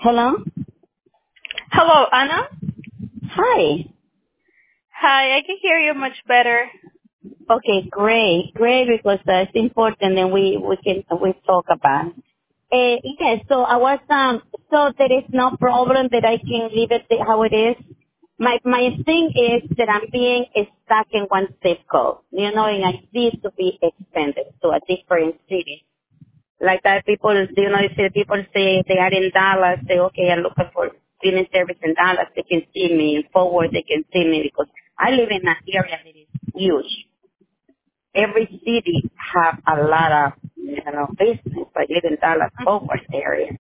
Hello? Hello, Anna. Hi. Hi, I can hear you much better. Okay, great. Great, because it's important and we talk about. Yes, so I was, so there is no problem that I can leave it how it is. My thing is that I'm being stuck in one zip code, and I need to be expanded to a different city. Like that people, people say they are in Dallas, say, okay, I'm looking for cleaning service in Dallas, they can see me, in forward they can see me, because I live in an area that is huge. Every city have a lot of, business. I live in Dallas, forward area.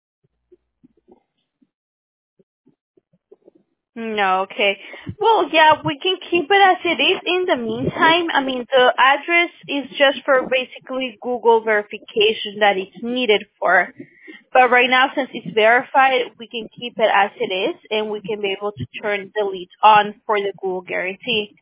No, okay. Well, yeah, we can keep it as it is. In the meantime, I mean, the address is just for basically Google verification that it's needed for. But right now, since it's verified, we can keep it as it is, and we can be able to turn delete on for the Google guarantee.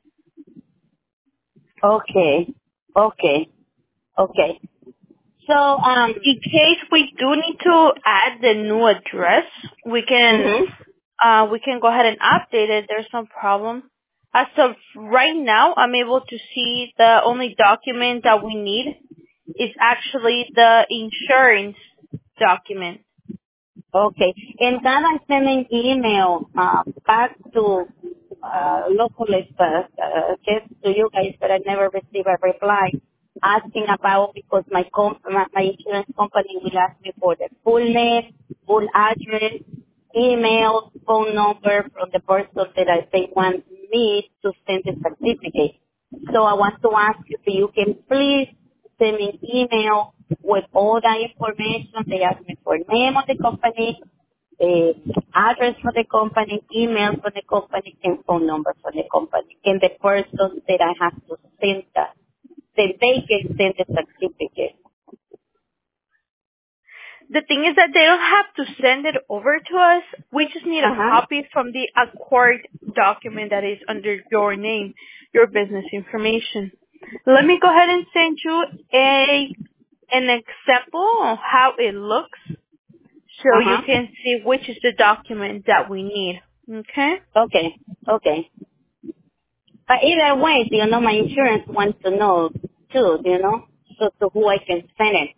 Okay, okay, okay. So, In case we do need to add the new address, mhm. we can go ahead and update it. There's no problem. As of right now, I'm able to see the only document that we need is actually the insurance document. Okay. And then I sent an email back to locally just to you guys, but I never received a reply asking about, because my insurance company will ask me for the full name, full address, email, phone number from the person that they want me to send the certificate. So I want to ask if you can please send me an email with all that information. They ask me for name of the company, address for the company, email for the company, and phone number for the company, and the person that I have to send that they can send the certificate. The thing is that they don't have to send it over to us. We just need a Uh-huh. copy from the Accord document that is under your name, your business information. Let me go ahead and send you an example of how it looks so you Uh-huh. can see which is the document that we need. Okay? Okay. Okay. But either way, my insurance wants to know too, so to who I can send it.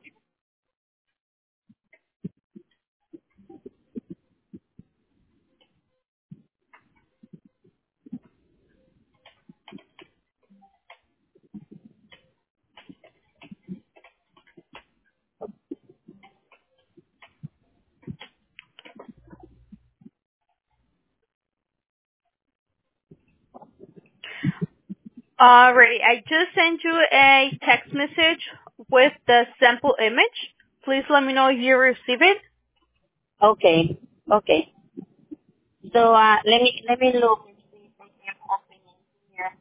Alrighty, I just sent you a text message with the sample image. Please let me know if you receive it. Okay. Okay. So let me look and see if I can open it here.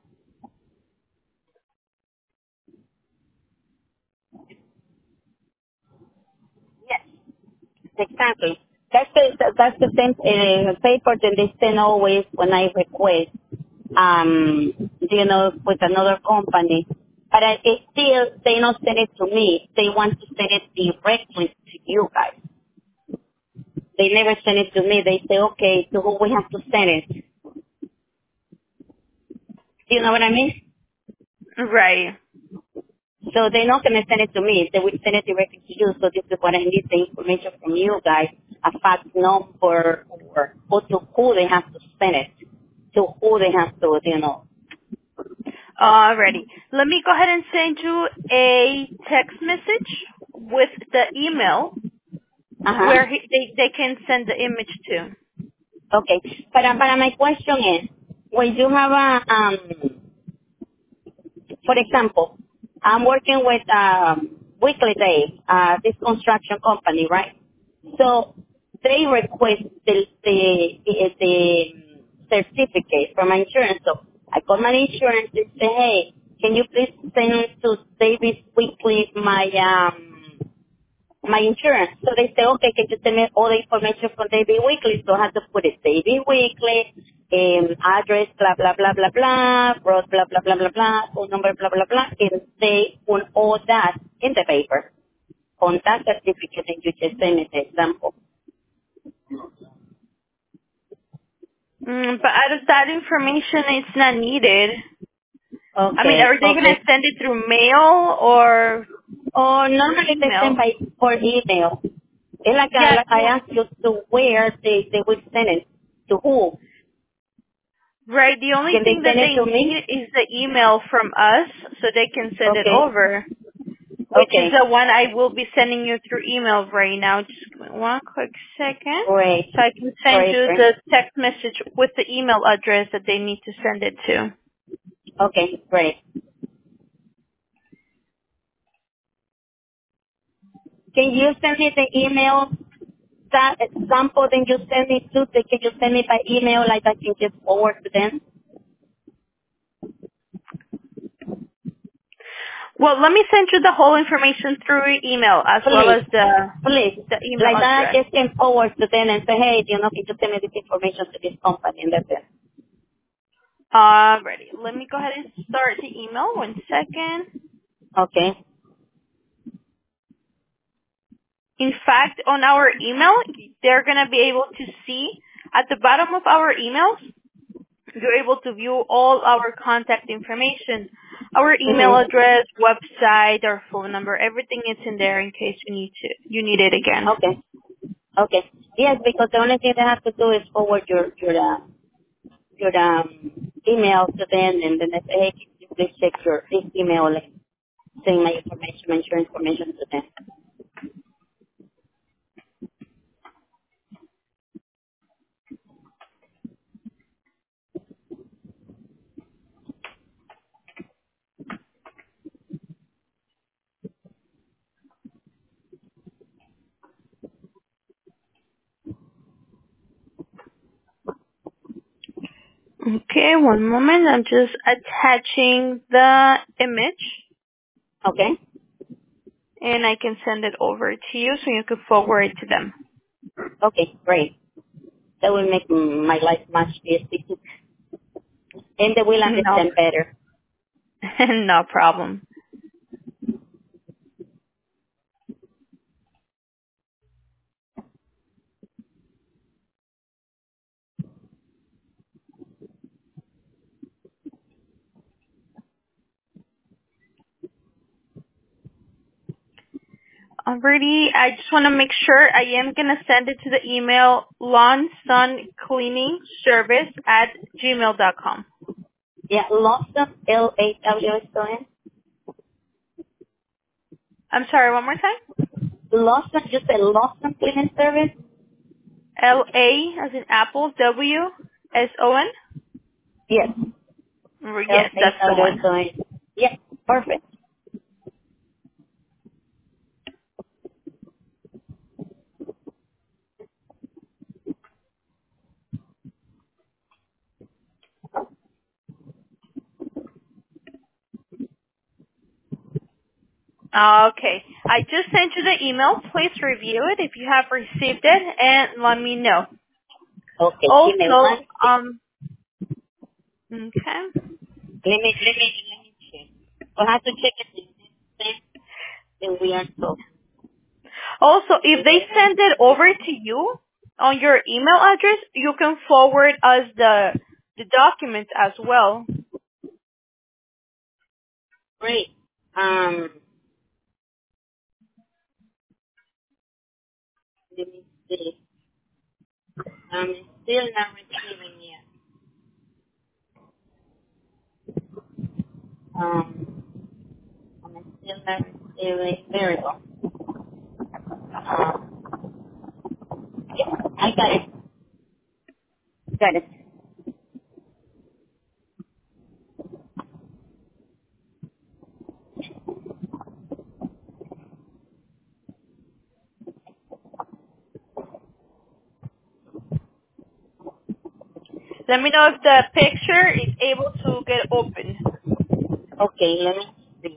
Yes, exactly. That's the same paper that they send always when I request, with another company. But it still, they don't send it to me. They want to send it directly to you guys. They never send it to me. They say, okay, to who we have to send it. Do you know what I mean? Right. So they're not going to send it to me. They will send it directly to you. So this is what I need, the information from you guys, a fax number, or to who they have to send it, to who they have to. Alrighty. Let me go ahead and send you a text message with the email Uh-huh. where they can send the image to. Okay. But my question is, when you have for example, I'm working with Weekly Day, this construction company, right? So they request the certificate from my insurance. So I call my insurance and say, hey, can you please send to Davis Weekly my insurance? So they say, okay, can you send me all the information from David Weekly? So I have to put it David Weekly, address, blah, blah, blah, blah, blah, road, blah, blah, blah, blah, blah, phone number, blah, blah, blah, and they put all that in the paper on that certificate that you just sent me the example. But that information is not needed. I mean, Okay, are they gonna okay. send it through mail or Or normally they email? send by for email. It's like Yeah, I asked you to where they will send it to who. right. The only Can they thing that send it they to need me? is the email from us so they can send it Okay, over, which is okay, the one I will be sending you through email right now. Just give me one quick second. great, So I can send great, you great. the text message with the email address that they need to send it to. Okay, great. Can you send me the email that sample? Then you send me to. Can you send me by email like I can just forward to them? Well, let me send you the whole information through email as well Please, as the please. email Like that, I address. just can forward to them and say, hey, can you send me this information to this company? And that's it. Alrighty. Let me go ahead and start the email. One second. Okay. In fact, on our email, they're going to be able to see at the bottom of our emails, you're able to view all our contact information, our email Mm-hmm. address, website, our phone number, everything is in there in case you need it again. Okay. Okay. Yes, because the only thing they have to do is forward your email to them, and then they say, hey, can you please check this email and send my information, my insurance information to them. Okay, one moment. I'm just attaching the image Okay. and I can send it over to you so you can forward it to them. Okay. Great. That will make my life much easier, and they will No, understand better. no problem. Alrighty, I just want to make sure I am going to send it to the email lawnsuncleaningservice@gmail.com. Yeah. Lawson, Lawson. I'm sorry, one more time? Lawson, you said Lawson Cleaning Service? L-A as in Apple, W-S-O-N? Yes. Yes, that's the one. Lawson. Yes. Perfect. Okay, I just sent you the email. Please review it if you have received it and let me know. Okay. Give me Also, one. okay. Let me check. We'll have to check it. Then we are so. Also, if they send it over to you on your email address, you can forward us the document as well. Great. Let me see. I'm still not receiving yet. I'm still not receiving. There we go. Yeah, I got it. Got it. Let me know if the picture is able to get open. Okay, let me see.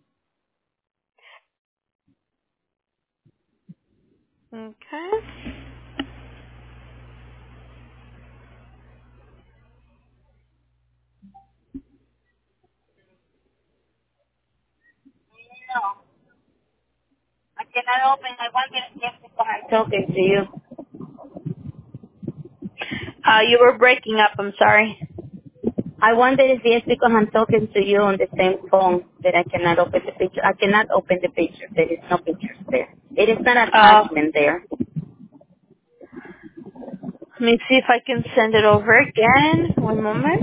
Okay. No, I cannot open. I want to get to come and talking to you. You were breaking up. I'm sorry. I wonder if it's because I'm talking to you on the same phone that I cannot open the picture. I cannot open the picture. There is no pictures there. It is not attachment there. Let me see if I can send it over again. One moment.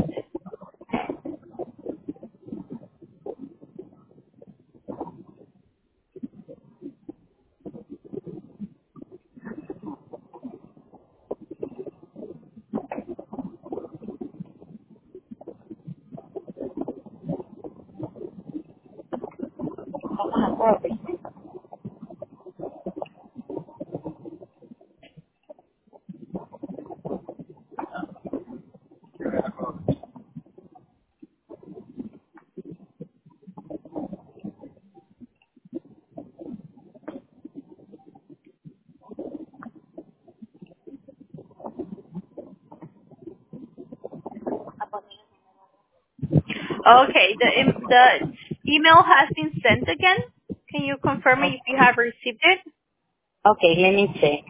Okay, the email has been sent again. Can you confirm if you have received it? Okay, let me check.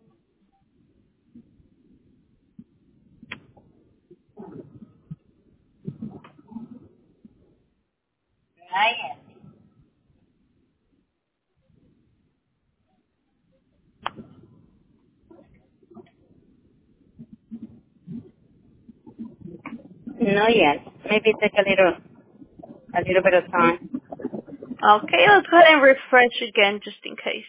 No yet. Maybe take a little bit of time. Okay, let's go ahead and refresh again just in case.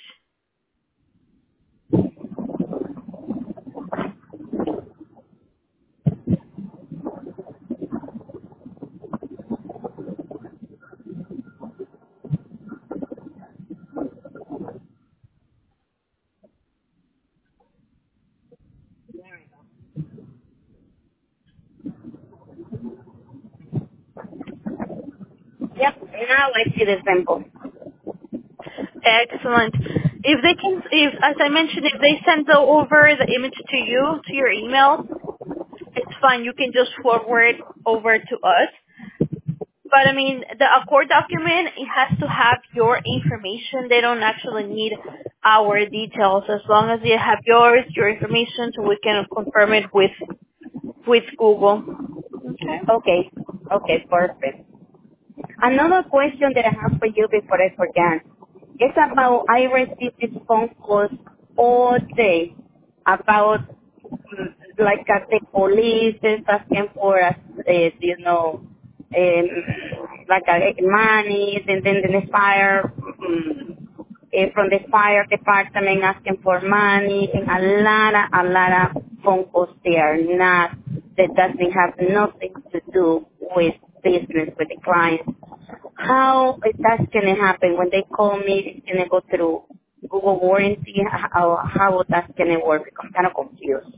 Yep. Now I see the sample. Excellent. If they can, if as I mentioned, if they send over the image to you to your email, it's fine. You can just forward over to us. But I mean, the Accord document, it has to have your information. They don't actually need our details. As long as they have your information, so we can confirm it with Google. Okay. Okay. Okay, perfect. Another question that I have for you before I forget. It's about, I receive these phone calls all day about, like, the police is asking for, you know, like, money, and then the fire, from the fire department asking for money, and a lot of phone calls there, not, that doesn't have nothing to do with business with the client. How that's gonna happen when they call me? It's gonna go through Google Warranty. How that's gonna work? I'm kind of confused.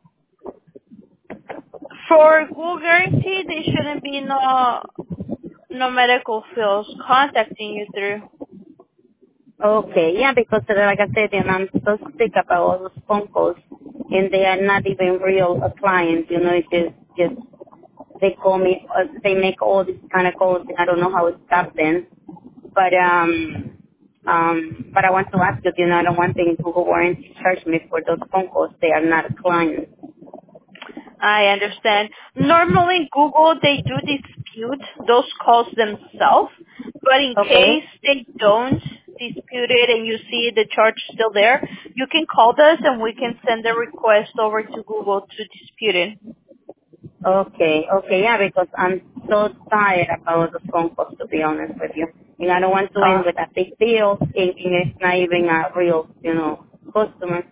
For Google Guarantee, there shouldn't be no medical fields contacting you through. Okay, yeah, because like I said, and I'm so sick about all those phone calls, and they are not even real clients. You know, it's just they call me, they make all these kind of calls, and I don't know how it stops them. But but I want to ask you, you know, I don't want the Google Warranty to charge me for those phone calls. They are not clients. I understand. Normally, Google, they do dispute those calls themselves, but in case Okay. they don't dispute it and you see the charge still there, you can call us and we can send a request over to Google to dispute it. Okay, yeah, because I'm so tired about the phone calls, to be honest with you. And I don't want to end with a big deal, thinking it's not even a real, you know, customer.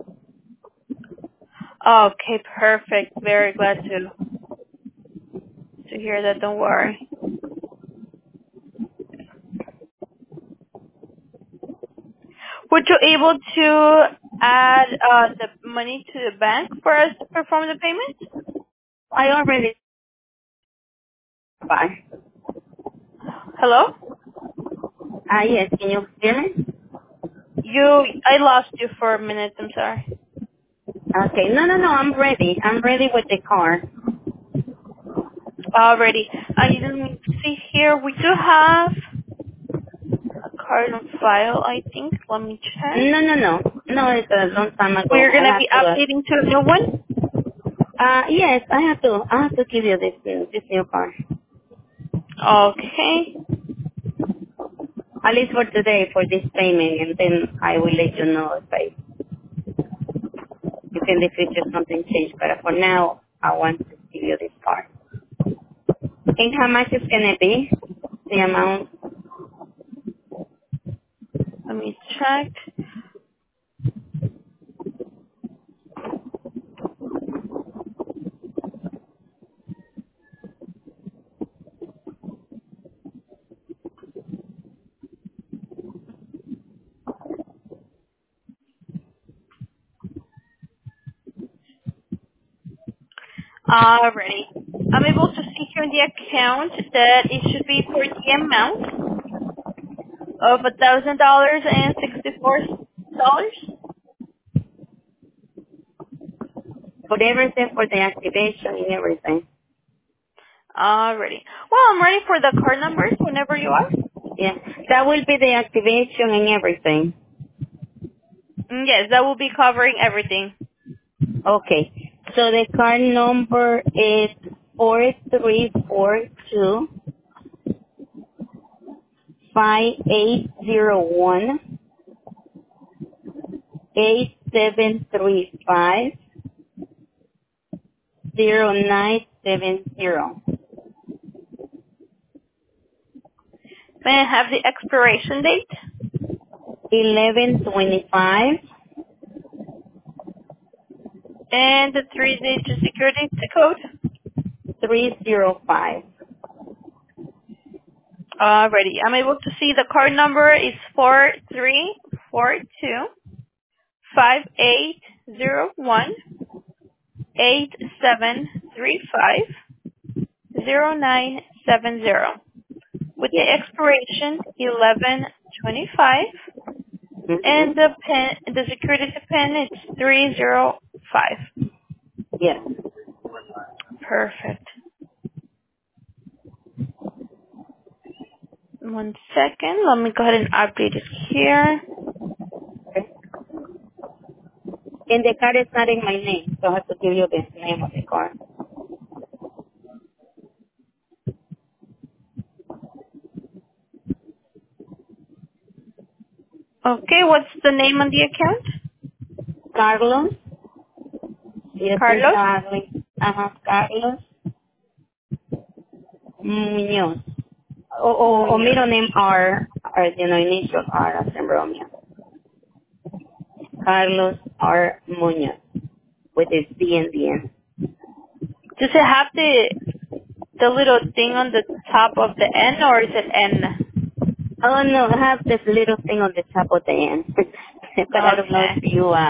Okay, perfect. Very glad to hear that. Don't worry. Would you able to add the money to the bank for us to perform the payment? I already, bye. Hello? Yes, can you hear me? I lost you for a minute. I'm sorry. Okay, no, I'm ready. I'm ready with the car. Already. I didn't see here. We do have a card on file, I think. Let me check. No, it's a long time ago. We're I gonna have be to, updating to a new one? Yes, I have to give you this new card. Okay. At least for today, for this payment, and then I will let you know if in the future something change. But for now, I want to give you this card. And how much is gonna be? The amount? Let me check. Alrighty. I'm able to see here in the account that it should be for the amount of $1,000.64. For everything, for the activation and everything. Alrighty. Well, I'm ready for the card numbers whenever you are. Yeah, that will be the activation and everything. Yes, that will be covering everything. Okay. So the card number is 4342-5801-8735-0970. May I have the expiration date 1125. and the three-digit security code? 305. Alrighty. I'm able to see the card number is 4341-8735-0970 with the Yes. expiration 1125 and Mm-hmm. the security pin is 305. Yes. Perfect. One second. Let me go ahead and update it here. Okay. And the card is not in my name, so I have to give you the name of the card. Okay, what's the name on the account? Carlos. Yes, it's Carlos? Carlos Muñoz. O Muñoz. middle name or initial R as in Romeo. Carlos R. Muñoz with his D and the end. Does it have the little thing on the top of the N or is it N? Oh no, I have this little thing on the top of the end. But I don't know Okay. if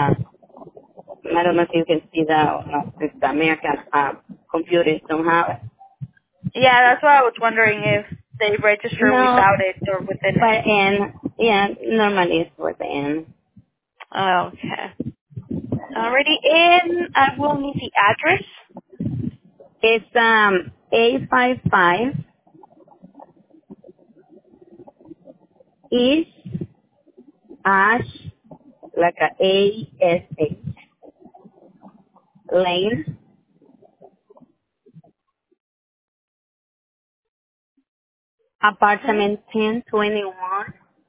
you can see that or not. If the American computers don't have it. Yeah, that's why I was wondering if they register No, without it or within it. but N, yeah, normally it's with the N. Okay. Already in, I will need the address. It's 855 East Ash, like a ASH Lane, Okay. apartment 1021,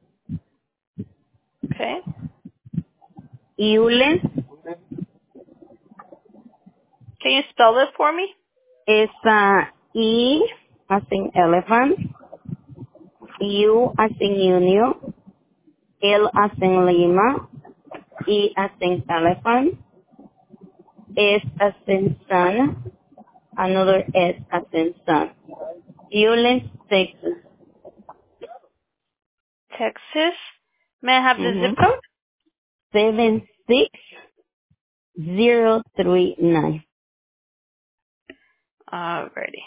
Okay. Euless. Can you spell it for me? It's E as in elephant, U as in union, L as in Lima, E as in elephant, S as in sun, another S as in sun. Euless, Texas. Texas. May I have the zip Mm-hmm. code? 76039. Alrighty.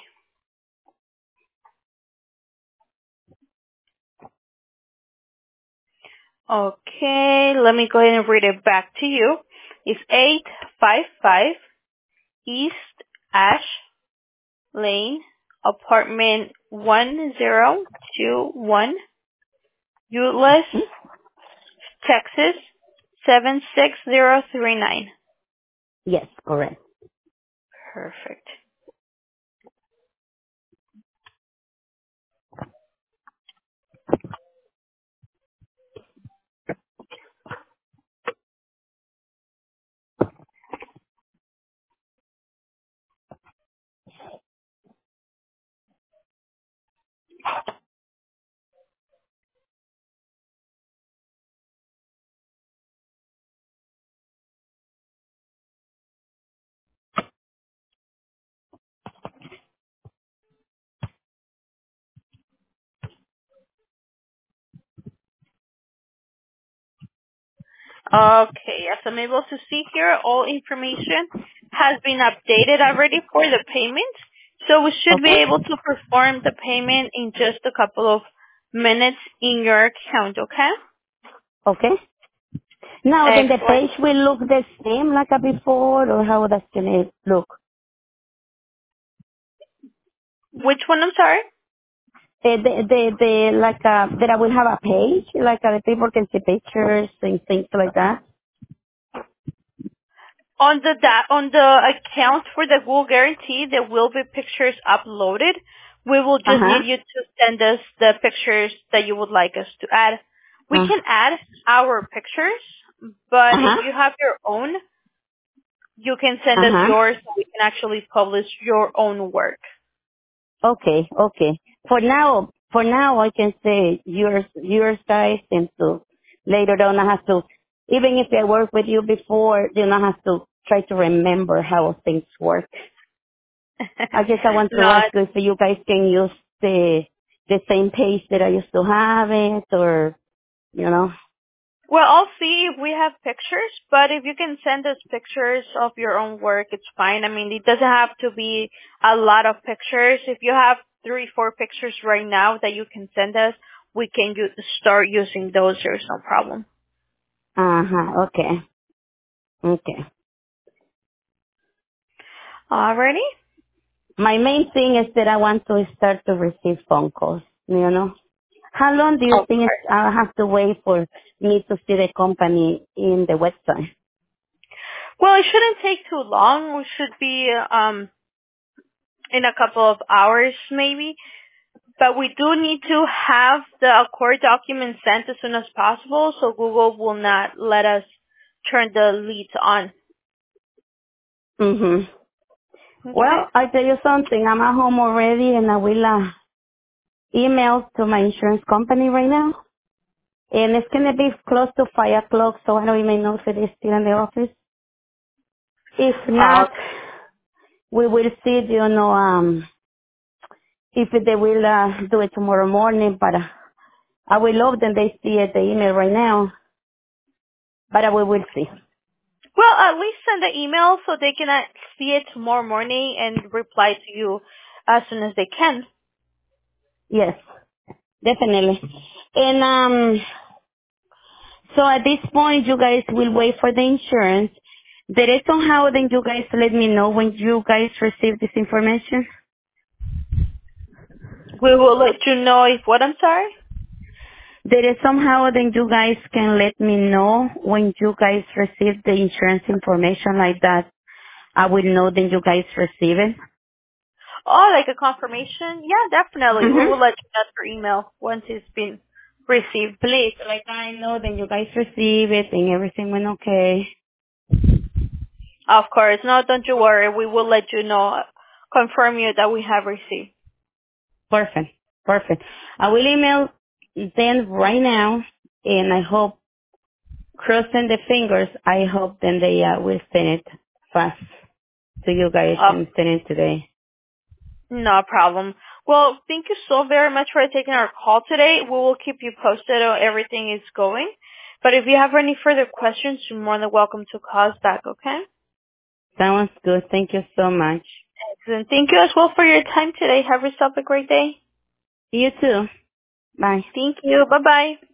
Okay, let me go ahead and read it back to you. It's 855 East Ash Lane, apartment 1021, Euless, Texas 76039. Yes, correct. Perfect. Okay, as I'm able to see here, all information has been updated already for the payment. So we should be Okay. able to perform the payment in just a couple of minutes in your account, okay? Okay. Now, then the Excellent. page will look the same like before, or how does it look? Which one, I'm sorry? Like, that I will have a page, like, the people can see pictures and things like that. On the account for the Google Guarantee, there will be pictures uploaded. We will just Uh-huh. need you to send us the pictures that you would like us to add. We Uh, can add our pictures, but if uh-huh. you have your own, you can send us Uh-huh. yours so we can actually publish your own work. Okay, okay. For now, I can say yours guys, and so later on I have to, even if I work with you before, then I have to try to remember how things work. I guess I want to No, ask if you guys can use the same page that I used to have it, or, you know. well, I'll see if we have pictures, but if you can send us pictures of your own work, it's fine. I mean, it doesn't have to be a lot of pictures. If you have 3, 4 pictures right now that you can send us, we can start using those. There's no problem. Uh-huh, okay, okay. Alrighty? My main thing is that I want to start to receive phone calls, you know. How long do you Of think course. I have to wait for me to see the company in the website? Well, it shouldn't take too long. We should be in a couple of hours maybe. But we do need to have the Accord document sent as soon as possible, so Google will not let us turn the leads on. Mm-hmm. Okay? Well, I'll tell you something. I'm at home already, and I will email to my insurance company right now. And it's going to be close to 5 o'clock, so I don't even know if it is still in the office. If not, Okay. we will see, if they will do it tomorrow morning. But I will love them. They see it, the email right now, but we will see. Well, at least send the email so they can see it tomorrow morning and reply to you as soon as they can. Yes, definitely. And so at this point, you guys will wait for the insurance. There is somehow then you guys let me know when you guys receive this information. We will let you know if what, I'm sorry? There is somehow then you guys can let me know when you guys receive the insurance information like that. I will know then you guys receive it. Oh, like a confirmation? Yeah, definitely. We Mm-hmm. will let you know per email once it's been received. Please, like I know then you guys receive it and everything went okay. Of course. No, don't you worry. We will let you know, confirm you that we have received. Perfect. Perfect. I will email them right now, and I hope, crossing the fingers, I hope then they will send it fast to you guys Oh, and send it today. no problem. Well, thank you so very much for taking our call today. We will keep you posted on everything is going. But if you have any further questions, you're more than welcome to call us back, okay? Sounds good. Thank you so much. And thank you as well for your time today. Have yourself a great day. You too. Bye. Thank you. Bye-bye.